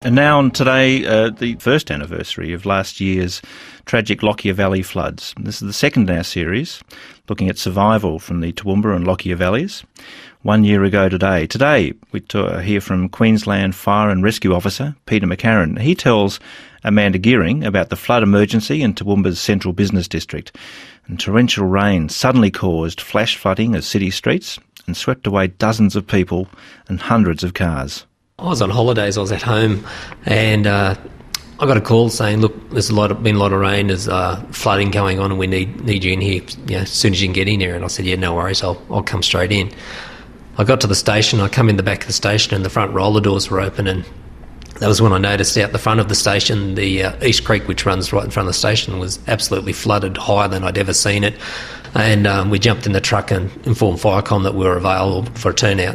And now on today, the first anniversary of last year's tragic Lockyer Valley floods. This is the second in our series, looking at survival from the Toowoomba and Lockyer Valleys. 1 year ago today. Today, we hear from Queensland Fire and Rescue Officer Peter McCarron. He tells Amanda Geering about the flood emergency in Toowoomba's central business district. And torrential rain suddenly caused flash flooding of city streets and swept away dozens of people and hundreds of cars. I was on holidays, I was at home, and I got a call saying, look, there's been a lot of rain, there's flooding going on and we need you in here as soon as you can get in here. And I said, yeah, no worries, I'll come straight in. I got to the station, I come in the back of the station and the front roller doors were open, and that was when I noticed out the front of the station, the East Creek, which runs right in front of the station, was absolutely flooded, higher than I'd ever seen it. And we jumped in the truck and informed Firecom that we were available for a turnout.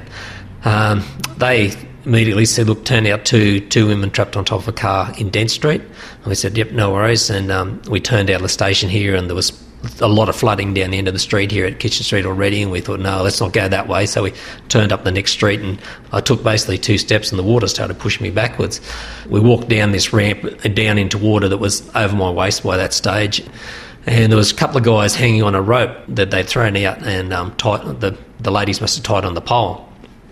They immediately said, look, turn out two women trapped on top of a car in Dent Street. And we said, yep, no worries. And we turned out of the station here, and there was a lot of flooding down the end of the street here at Kitchen Street already, and we thought, no, let's not go that way. So we turned up the next street, and I took basically 2 steps and the water started pushing me backwards. We walked down this ramp and down into water that was over my waist by that stage, and there was a couple of guys hanging on a rope that they'd thrown out, and the ladies must have tied on the pole.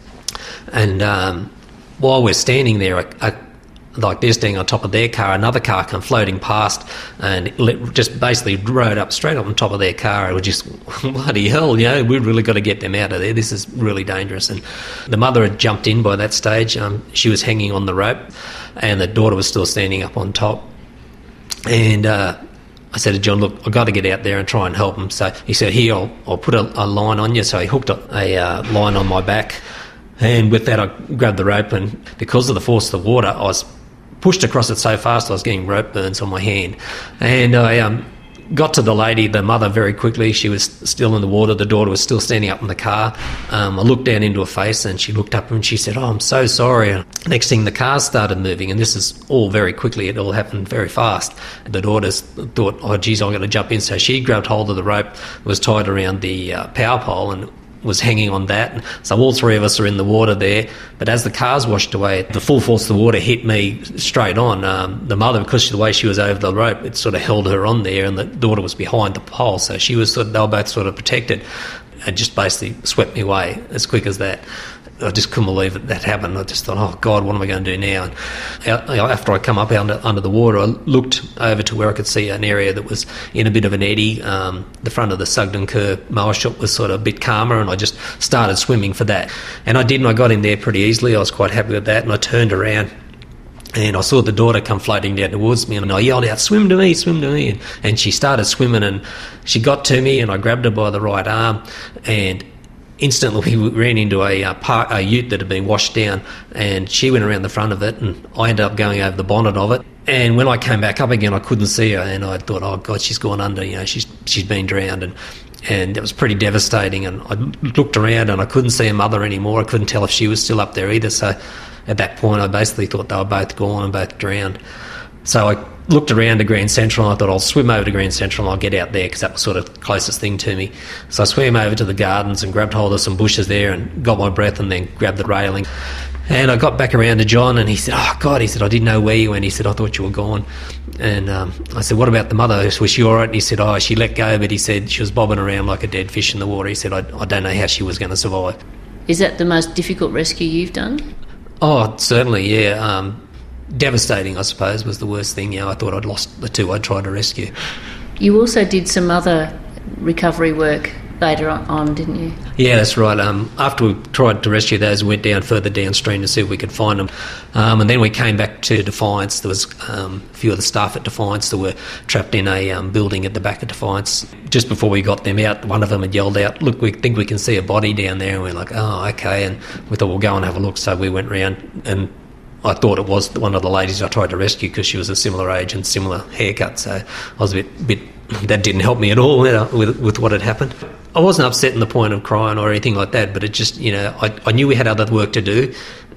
And while we're standing there, like they're standing on top of their car, another car come floating past and just basically rode up straight up on top of their car. It was just, bloody hell, we've really got to get them out of there. This is really dangerous. And the mother had jumped in by that stage. She was hanging on the rope, and the daughter was still standing up on top. And I said to John, look, I've got to get out there and try and help them. So he said, here, I'll put a line on you. So he hooked a line on my back. And with that, I grabbed the rope, and because of the force of the water, I was pushed across it so fast I was getting rope burns on my hand. And I got to the lady, the mother, very quickly. She was still in the water. The daughter was still standing up in the car. I looked down into her face, and she looked up and she said, oh, I'm so sorry. And next thing, the cars started moving, and this is all very quickly. It all happened very fast. The daughters thought, oh, geez, I'm going to jump in. So she grabbed hold of the rope, was tied around the power pole, and was hanging on that. So all 3 of us are in the water there. But as the cars washed away, the full force of the water hit me straight on. The mother, because of the way she was over the rope, it sort of held her on there, and the daughter was behind the pole. So they were both sort of protected. It just basically swept me away as quick as that. I just couldn't believe that happened. I just thought, oh, God, what am I going to do now? And after I come up under the water, I looked over to where I could see an area that was in a bit of an eddy. The front of the Sugden Kerr mower shop was sort of a bit calmer, and I just started swimming for that. And I did, and I got in there pretty easily. I was quite happy with that, and I turned around, and I saw the daughter come floating down towards me, and I yelled out, swim to me, swim to me. And she started swimming, and she got to me, and I grabbed her by the right arm, and instantly we ran into a ute that had been washed down, and she went around the front of it, and I ended up going over the bonnet of it. And when I came back up again, I couldn't see her, and I thought, oh, God, she's gone under, she's been drowned. And it was pretty devastating, and I looked around and I couldn't see her mother anymore. I couldn't tell if she was still up there either. So at that point, I basically thought they were both gone and both drowned. So I looked around to Grand Central, and I thought I'll swim over to Grand Central and I'll get out there because that was sort of the closest thing to me. So I swam over to the gardens and grabbed hold of some bushes there and got my breath, and then grabbed the railing. And I got back around to John, and he said, oh, God, he said, I didn't know where you went. He said, I thought you were gone. And I said, what about the mother? Was she all right? And he said, oh, she let go, but he said she was bobbing around like a dead fish in the water. He said, I don't know how she was going to survive. Is that the most difficult rescue you've done? Oh, certainly, yeah. Devastating, I suppose, was the worst thing. I thought I'd lost the 2 I'd tried to rescue. You also did some other recovery work later on, didn't you? Yeah, that's right. After we tried to rescue those, we went down further downstream to see if we could find them. And then we came back to Defiance. There was a few of the staff at Defiance that were trapped in a building at the back of Defiance. Just before we got them out, one of them had yelled out, look, we think we can see a body down there. And we're like, oh, okay. And we thought, we'll go and have a look. So we went round, and I thought it was one of the ladies I tried to rescue because she was a similar age and similar haircut. So I was a bit that didn't help me at all with what had happened. I wasn't upset in the point of crying or anything like that, but it just, I knew we had other work to do.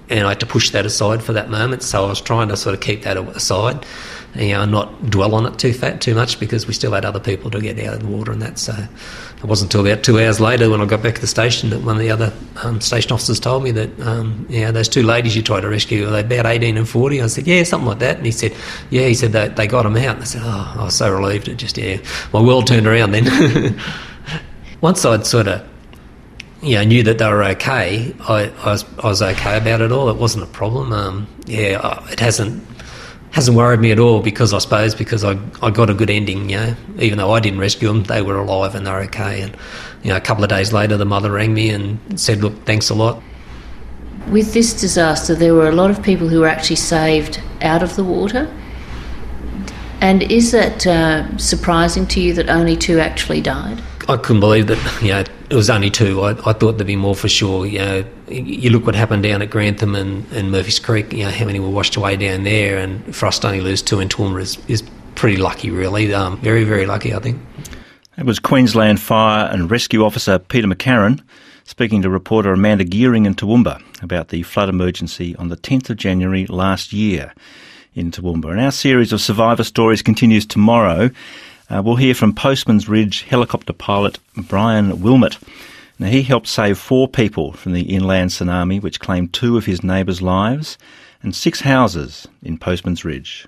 and I had to push that aside for that moment. So I was trying to sort of keep that aside, and not dwell on it too much, because we still had other people to get out of the water and that. So it wasn't until about 2 hours later when I got back to the station that one of the other station officers told me that, those two ladies you tried to rescue, were they about 18 and 40? I said, yeah, something like that. And he said, they got them out. And I said, oh, I was so relieved. My world turned around then. Once I'd sort of knew that they were okay, I was okay about it all. It wasn't a problem. It hasn't worried me at all, because I got a good ending. Even though I didn't rescue them, they were alive and they're okay. And a couple of days later, the mother rang me and said, "Look, thanks a lot." With this disaster, there were a lot of people who were actually saved out of the water. And is that surprising to you that only 2 actually died? I couldn't believe that, it was only 2. I thought there'd be more for sure. You look what happened down at Grantham and Murphy's Creek, how many were washed away down there, and for us to only lose 2 in Toowoomba is pretty lucky, really. Very, very lucky, I think. That was Queensland Fire and Rescue Officer Peter McCarron speaking to reporter Amanda Gearing in Toowoomba about the flood emergency on the 10th of January last year in Toowoomba. And our series of survivor stories continues tomorrow. We'll hear from Postman's Ridge helicopter pilot Brian Wilmot. Now, he helped save 4 people from the inland tsunami, which claimed 2 of his neighbours' lives and 6 houses in Postman's Ridge.